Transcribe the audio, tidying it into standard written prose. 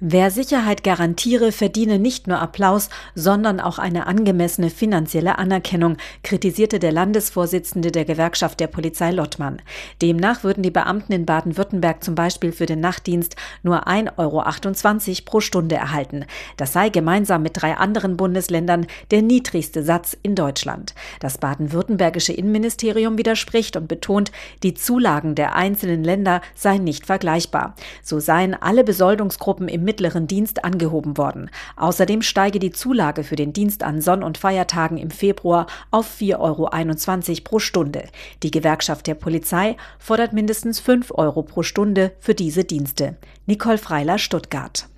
Wer Sicherheit garantiere, verdiene nicht nur Applaus, sondern auch eine angemessene finanzielle Anerkennung, kritisierte der Landesvorsitzende der Gewerkschaft der Polizei Lottmann. Demnach würden die Beamten in Baden-Württemberg zum Beispiel für den Nachtdienst nur 1,28 € pro Stunde erhalten. Das sei gemeinsam mit 3 anderen Bundesländern der niedrigste Satz in Deutschland. Das baden-württembergische Innenministerium widerspricht und betont, die Zulagen der einzelnen Länder seien nicht vergleichbar. So seien alle Besoldungsgruppen im mittleren Dienst angehoben worden. Außerdem steige die Zulage für den Dienst an Sonn- und Feiertagen im Februar auf 4,21 € pro Stunde. Die Gewerkschaft der Polizei fordert mindestens 5 € pro Stunde für diese Dienste. Nicole Freiler, Stuttgart.